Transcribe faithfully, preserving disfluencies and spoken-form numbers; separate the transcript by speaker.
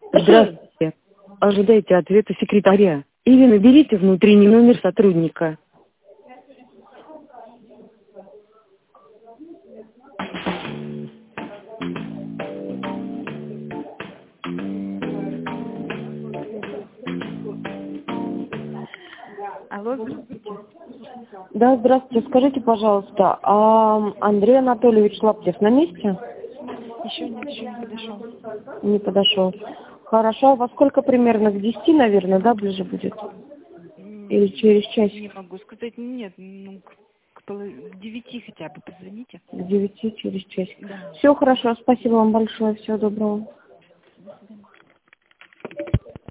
Speaker 1: Здравствуйте. Ожидайте ответа секретаря. Или наберите внутренний номер сотрудника.
Speaker 2: Алло, здравствуйте.
Speaker 1: Да, здравствуйте. Скажите, пожалуйста, а Андрей Анатольевич Лаптев на месте?
Speaker 2: Еще нет, еще не подошел.
Speaker 1: Не подошел. Хорошо. А во сколько примерно? К десяти, наверное, да, ближе будет? Или через час?
Speaker 2: Не могу сказать, нет, ну, к, к, полов- к девяти хотя бы позвоните.
Speaker 1: К девяти через час.
Speaker 2: Да.
Speaker 1: Все хорошо. Спасибо вам большое. Всего доброго.
Speaker 2: До свидания.